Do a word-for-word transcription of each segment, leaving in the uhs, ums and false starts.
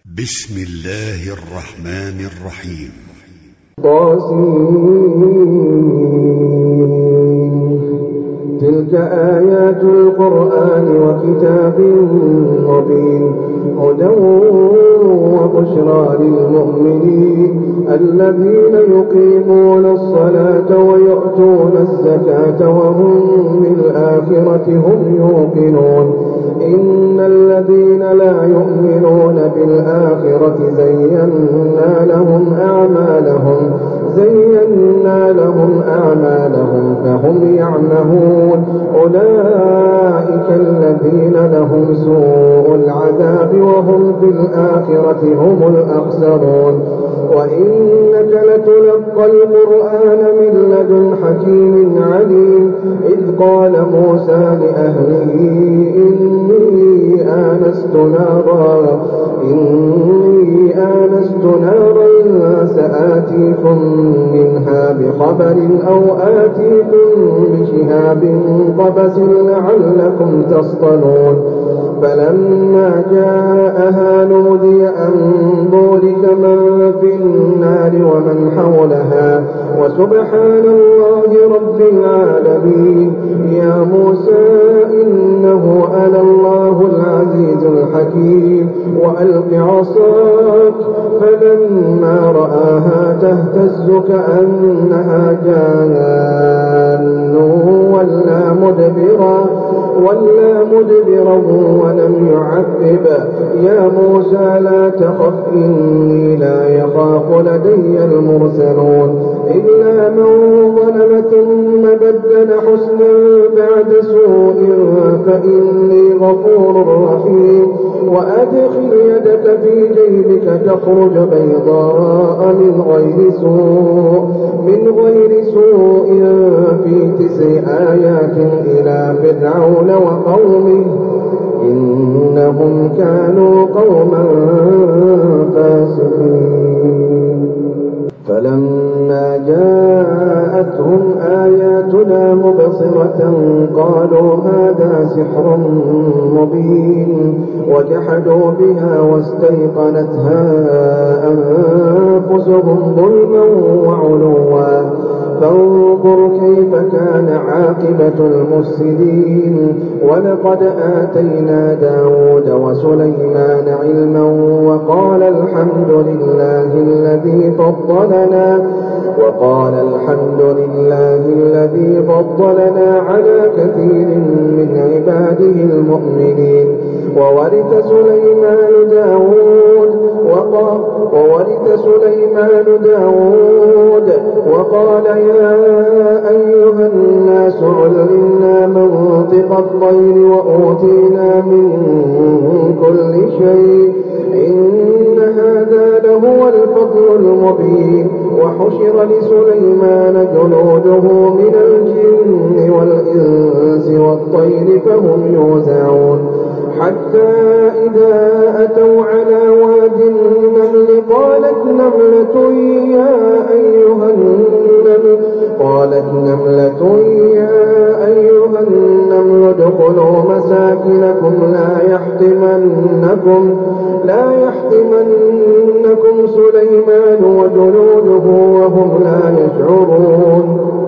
بسم الله الرحمن الرحيم. طاسين. تلك آيات القرآن وكتاب مبين هدى وبشرى للمؤمنين الذين يقيمون الصلاة ويؤتون الزكاة وهم بالآخرة هم يوقنون. إن الذين لا يؤمنون بالآخرة زينا لهم أعمالهم زينا لهم أعمالهم فهم يعمهون. أولئك الذين لهم سوء العذاب وهم في الآخرة هم الأخسرون. وإنك لتلقى القرآن من لدن حكيم عليم. إذ قال موسى لأهله إني آنست نارا إني آنست نارا سآتيكم منها بخبر أو آتيكم بشهاب قبس لعلكم تصطلون. فلما جاءها نودي أن بورك من في النار ومن حولها وسبحان الله رب العالمين. يا موسى إنه أنا الله العزيز الحكيم وألق عصاك. فلما رآها تهتز كأنها جان ولا مدبرا ولا مدبرا ولم يعقب. يا موسى لا تخف إني لا يخاف لدي المرسلون. إلا من ظلم ثم بدل حسنا بعد سوء فإني غفور رحيم. وأدخل يدك في جيبك تخرج بيضاء من غير سوء من غير سوء في تسع آيات إلى فرعون وقومه إنهم كانوا قوما فاسقين. فلما جاءتهم آياتنا مبصرة قالوا هذا سحر مبين وجحدوا بها واستيقنتها أنفسهم ظلما وعلوا. فانظر كيف كان عاقبة المفسدين. ولقد آتينا داود وسليمان علما وقال الحمد لله الذي فضلنا وقال الحمد لله الذي فضلنا على كثير من عباده المؤمنين. وورث سليمان داود وورث سليمان داود وقال يا أيها الناس علمنا منطق الطير وأوتينا من كل شيء إن هذا لهو الفضل المبين. وحشر لسليمان جنوده من الجن والإنس والطير فهم يوزعون. حتى إذا أتوا على واد النمل قالت نملة يا أيها النمل قالت نملة يا أيها النمل ادخلوا مساكنكم لا يحطمنكم لا يحطمنكم سليمان وجنوده وهم لا يشعرون.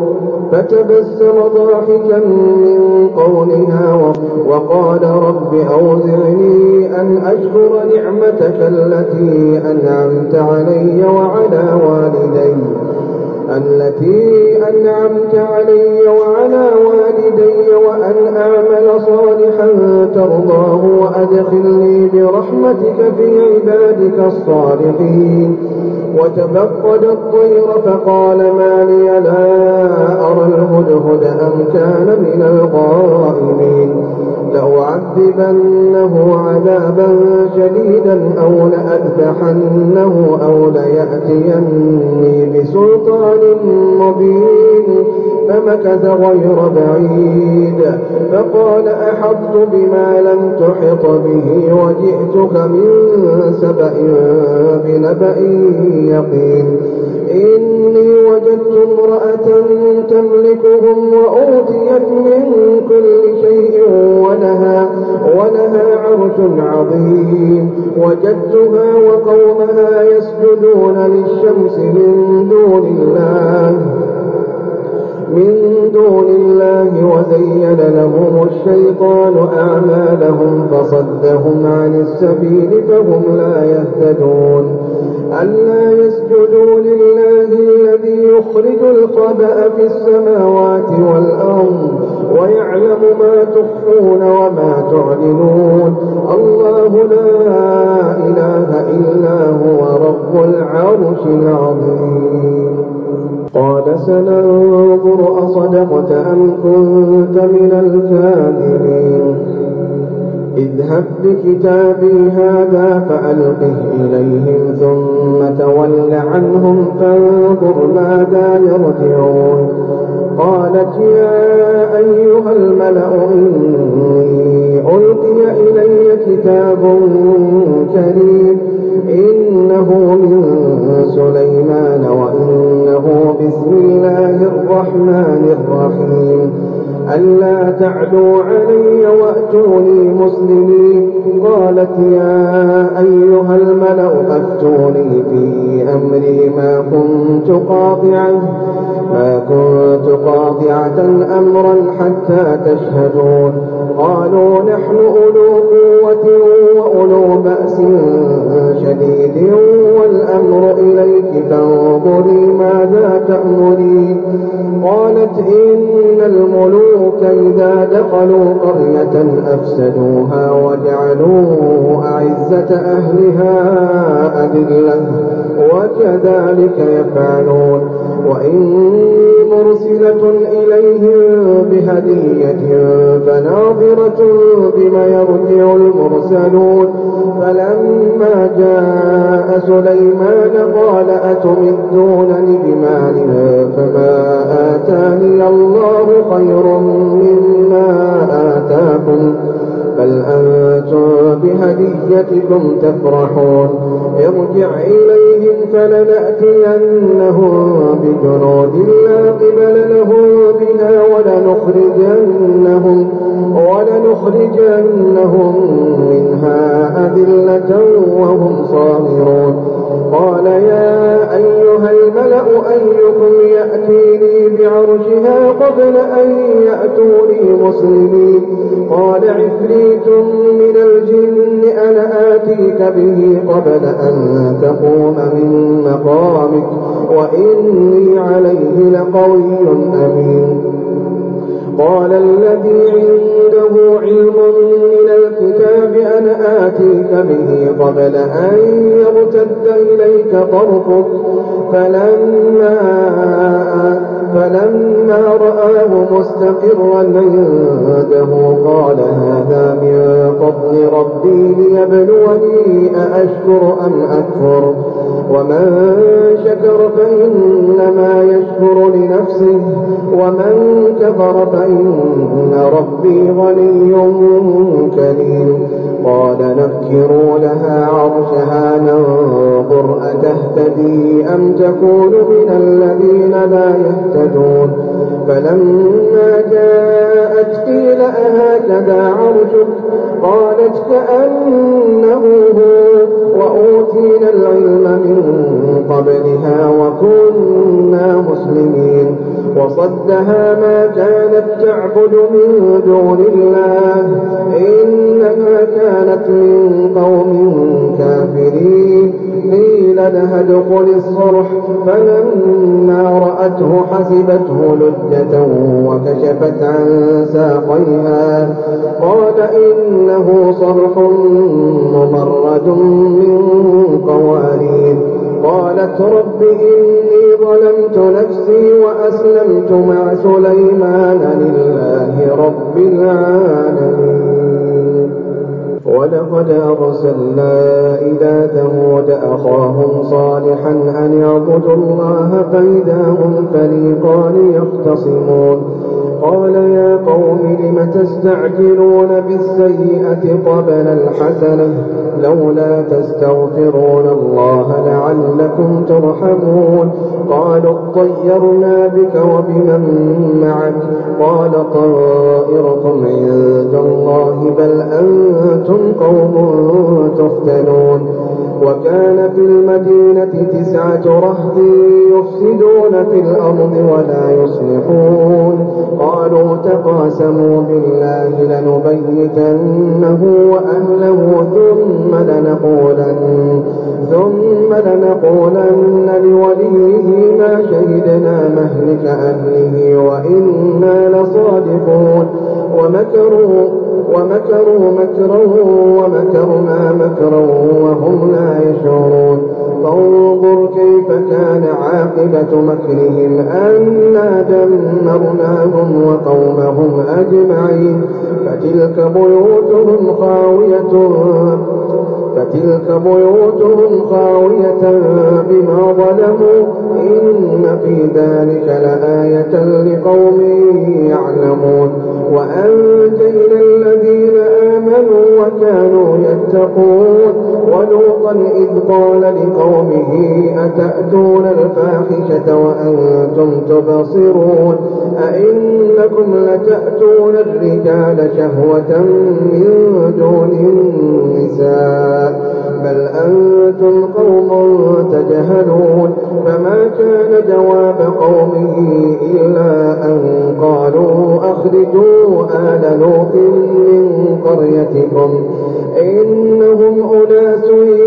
فتبسم ضاحكا من قولها وقال رب أوزعني أن أشكر نعمتك التي أنعمت علي وعلى والدي التي أنعمت علي وعلى والدي وأن أعمل صالحا ترضاه وأدخلني برحمتك في عبادك الصالحين. وتفقد الطير فقال ما لي لا أرى الهدهد أم كان من الغائبين. لأعذبنه عذابا شديدا أو لأذبحنه أو ليأتيني بسلطان مبين. فمكث غير بعيد فقال أحطت بما لم تحط به وجئتك من سبأ بنبأ يقين. إني وجدت امرأة تملكهم وأوتيت من كل شيء ولها, ولها عرش عظيم وجدتها وقومها يسجدون للشمس من دون الله من دون الله وزين لهم الشيطان أعمالهم فصدهم عن السبيل فهم لا يهتدون ألا يسجدوا لله الذي يخرج الخبأ في السماوات والأرض ويعلم ما تخفون وما تعلنون الله لا إله إلا هو رب العرش العظيم قال سننظر أصدقت أم كنت من الكاذبين اذهب بكتابي هذا فألقه إليهم ثم تول عنهم فانظر ماذا يرجعون قالت يا أيها الملأ إني ألقي إلي كتاب كريم إنه من سليمان وإنه بسم الله الرحمن الرحيم ألا تعلوا علي وأتوني مسلمين قالت يا أيها الملأ أفتوني في أمري ما كنت قاطعة ما كنت قاطعة أمرا حتى تشهدون قالوا نحن أولو قوة وأولو بأس شديد والأمر إليك فانظري ماذا تأمرين قالت إن الملوك إذا دخلوا قرية أفسدوها وجعلوا أعزة أهلها أذلة وكذلك يفعلون وإني مرسلة إليهم بهدية فناظرة بما يرجع المرسلون فلما جاء سليمان قال أتمدونني بمال فما آتاني الله خير مما آتاكم بل أنتم بهديتكم تفرحون ارجع إليهم فلنأتينهم بجنود لا قبل لهم بها ولنخرجنهم, ولنخرجنهم منها أذلة وهم صاغرون قال يا أيها الملأ أيكم يأتيني بعرشها قبل أن يأتوني مسلمين قال عفريت من الجن أنا آتيك به قبل أن تقوم من مقامك وإني عليه لقوي أمين قال الذي عنده علم من الكتاب أنا آتيك به قبل أن يرتد إليك طرفك فلما, فلما رآه مستقرا عنده قال هذا من فضل ربي ليبلوني أأشكر أم أكفر ومن شكر فإنما يشكر لنفسه ومن كفر فإن ربي غني كريم قال نكروا لها عرشها ننظر أتهتدي أم تكون من الذين لا يهتدون فلما جاءت قيل أهكذا عرشك قالت كأنه هو وأوتينا العلم من قبلها وكنا مسلمين وصدها ما كانت تعبد من دون الله إنها كانت من قوم كافرين قيل لها ادخل الصرح فلما رأته حسبته لجة وكشفت عن ساقيها قال إنه صرح ممرد من قوارير قالت رب إني ظلمت نفسي وأسلمت مع سليمان لله رب العالمين ولقد أرسلنا إلى ثمود أخاهم صالحا أن يعبدوا الله فإذا هم فريقان يختصمون قال يا قوم لم تستعجلون بالسيئة قبل الحسنة لولا تستغفرون الله لعلكم ترحمون قالوا اطيرنا بك وبمن معك قال طائركم عند الله بل أنتم قوم تفتنون وكان في المدينة تسعة رهط يفسدون في الأرض ولا يصلحون قالوا تقاسموا بالله لنبيتنه وأهله ثم لنقولن ثم لنقولن لوليه ما شهدنا مهلك أهله وإنا لصادقون ومكروا ومكروا مكرا ومكرنا مكرا وهم لا يشعرون فانظر كيف كان عاقبة مكرهم أنا دمرناهم وقومهم أجمعين فتلك بيوتهم خاوية فتلك بيوتهم خاوية بما ظلموا إن في ذلك لآية لقوم يعلمون وأنجينا الذين آمنوا وكانوا يتقون ولوطا إذ قال لقومه أتأتون الفاحشة وأنتم تبصرون أئنكم لتأتون الرجال شهوة من دون النساء بل أنتم قوم تجهلون فما كان جواب قومه إلا أن قالوا أخرجوا آل لوط من قريتكم إنهم أناس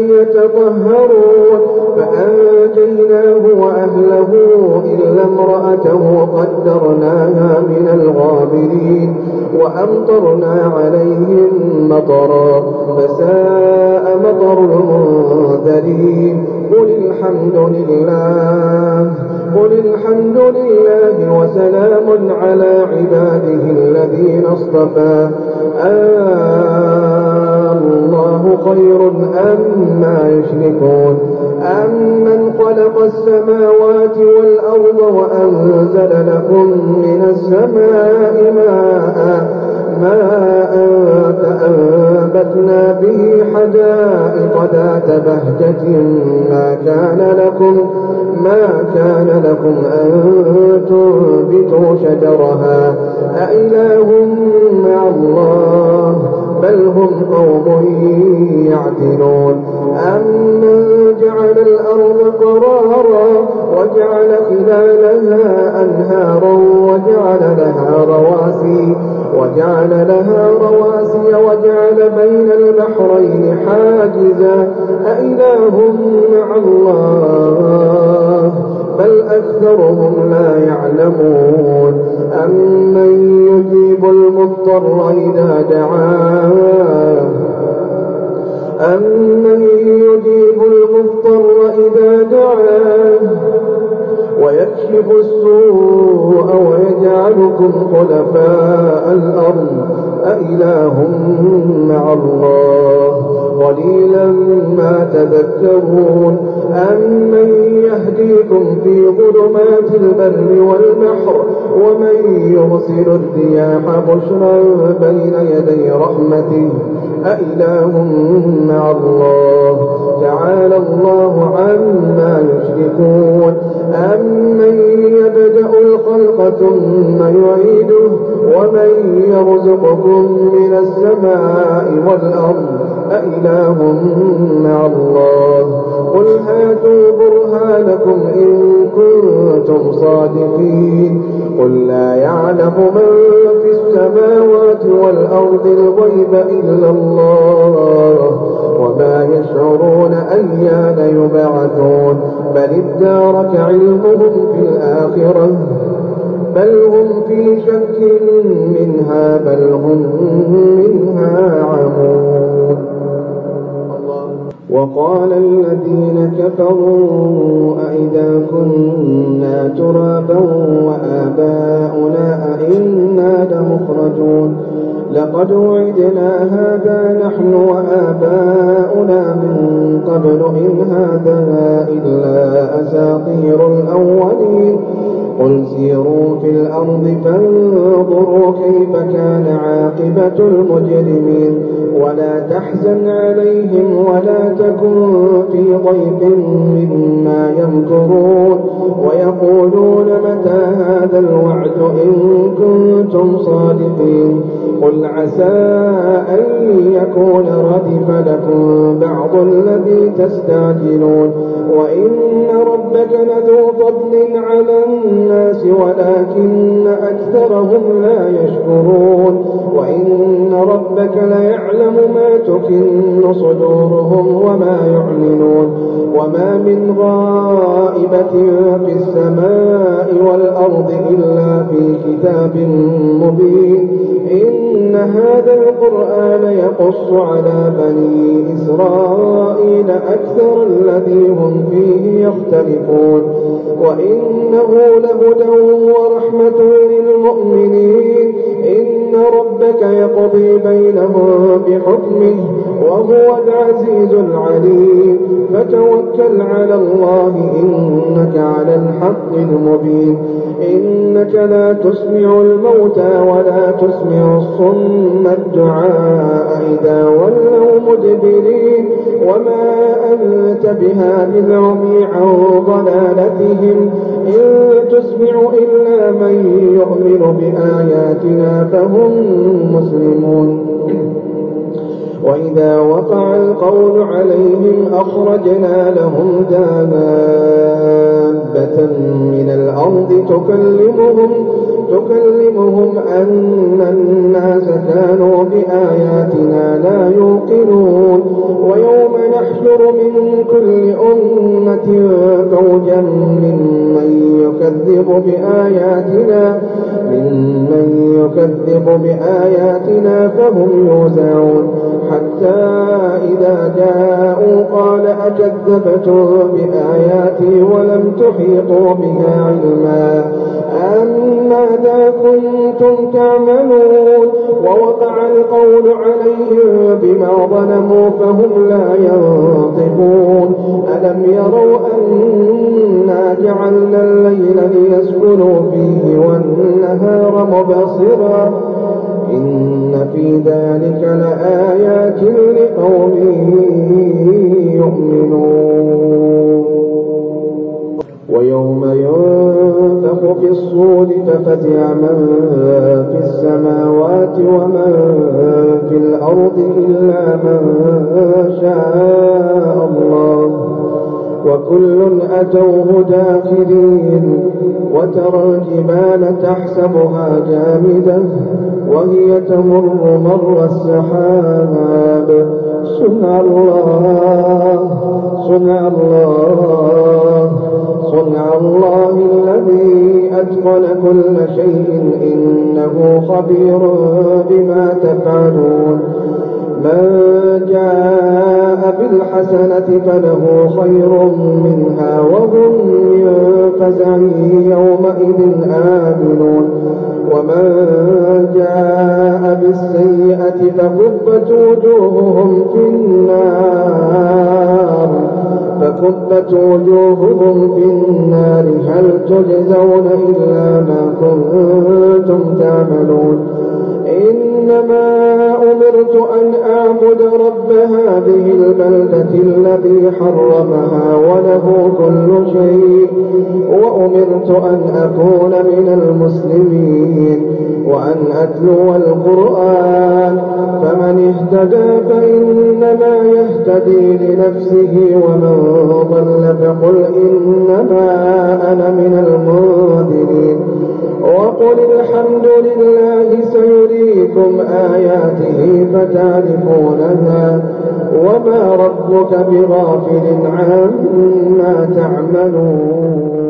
يتطهرون فأنجيناه وأهله إلا امرأته قدرناها من الغابرين وأمطرنا عليهم مطرا فساء مطر المنذرين قل الحمد لله قل الحمد لله وسلام على عباده الذين اصطفى الله خير أما يشركون أمن خلق السماوات والأرض وأنزل لكم من السماء ماء ماء فأنبتنا به حدائق ذات بهجة ما كان لكم ما كان لكم أن تنبتوا شجرها أإله مع الله بل هم قوم يعدلون أمن جعل الأرض قرارا وجعل خلالها أنهارا وجعل لها رواسي وجعل لها رواسي وجعل بين البحرين حاجزا أإله مع الله بل أكثرهم لا يعلمون أمن يجيب المضطر إذا دعاه أمن يجيب المضطر إذا دعاه ويكشف السوء ويجعلكم خلفاء الأرض أإله مع الله قليلا ما تذكرون أمن يهديكم في ظلمات البر والبحر ومن يرسل الرياح بشرا بين يدي رحمته أإله مع الله تعالى الله عما يشركون أمن يبدأ الخلق ثم يعيده ومن يرزقكم من السماء والأرض أإله مع الله قل هاتوا برهانكم إن كنتم صادقين قل لا يعلم من في السماوات والأرض الغيب إلا الله وما يشعرون أيان يبعثون بل ادارك علمهم في الآخرة بل هم في شك منها بل هم منها عمون وقال الذين كفروا أئذا كنا ترابا وآباؤنا أئنا لمخرجون لقد وعدنا هذا نحن وآباؤنا من قبل إن هذا إلا أساطير الأولين قل سيروا في الأرض فانظروا كيف كان عاقبة المجرمين ولا تحزن عليهم ولا تكن في ضيق مما يمكرون ويقولون متى هذا الوعد إن كنتم صادقين قل عسى أن يكون ردف لكم بعض الذي تستعجلون وإن ربك لذو فضل على الناس ولكن أكثرهم لا يشكرون وإن ربك ليعلم ما تكن صدورهم وما يعلنون وما من غائبة في السماء والأرض إلا في كتاب مبين إن هذا القرآن يقص على بني إسرائيل أكثر الذي هم فيه يختلفون وإنه لهدى ورحمة للمؤمنين إن ربك يقضي بينهم بحكمه وهو العزيز العليم فتوكل على الله إنك على الحق المبين إنك لا تسمع الموتى ولا تسمع الصم الدعاء إذا ولوا مدبرين وما أنت بهاد العمي عن ضلالتهم إن تسمع إلا من يؤمن بآياتنا فهم مسلمون وإذا وقع القول عليهم أخرجنا لهم دابة من الأرض تكلمهم تكلمهم أن الناس كانوا بآياتنا لا يوقنون ويوم نحشر من كل أمة فوجا ممن يكذب بآياتنا ممن يكذب بآياتنا فهم يوزعون حتى إذا جاءوا قال أكذبتم بآياتي ولم تحيطوا بها علما أم ماذا كنتم تعملون ووقع القول عليهم بما ظلموا فهم لا ينطقون ألم يروا أنا جعلنا الليل ليسكنوا فيه والنهار مبصرا إن في ذلك لآيات لقوم يؤمنون ويوم ينفخ في الصور ففزع من في السماوات ومن في الأرض إلا من شاء الله وكل أتوه داخرين وترى الجبال تحسبها جامدة وهي تمر مر السحاب صنع الله صنع الله صنع الله الذي أتقن كل شيء إنه خبير بما تفعلون من جاء بالحسنة فله خير منها وهم من فزع يومئذ آمنون ومن جاء بالسيئة فكبت وجوههم في النار فكبت وجوههم في النار هل تجزون إلا ما كنتم تعملون إنما أمرت أن أعبد رب هذه البلدة الذي حرمها وله كل شيء وأمرت أن أكون من المسلمين وأن أتلو القرآن فمن اهتدى فإنما يهتدي لنفسه ومن ضل فقل إنما أنا من المنذرين وقل الحمد لله سيريكم آياته فتعرفونها وما ربك بغافل عما تعملون